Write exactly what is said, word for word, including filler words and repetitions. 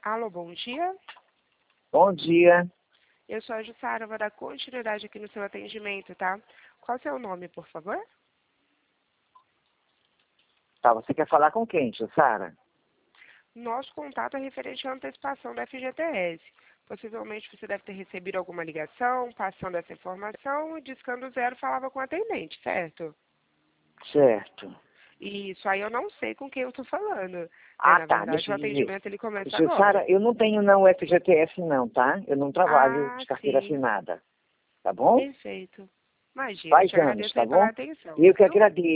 Alô, bom dia. Bom dia. Eu sou a Jussara, vou dar continuidade aqui no seu atendimento, tá? Qual é o seu nome, por favor? Tá, você quer falar com quem, Jussara? Nosso contato é referente à antecipação da F G T S. Possivelmente você deve ter recebido alguma ligação, passando essa informação, e discando zero falava com o atendente, certo? Certo. Isso aí eu não sei com quem eu estou falando. Né? Ah, Na tá, verdade, deixa o eu dizer. atendimento ele começa Jussara, agora. eu não tenho não o F G T S não, tá? Eu não trabalho Ah, de carteira sim. assinada, tá bom? Perfeito. Imagina, Faz te anos, agradeço tá aí pela bom? atenção, Eu que viu? agradeço.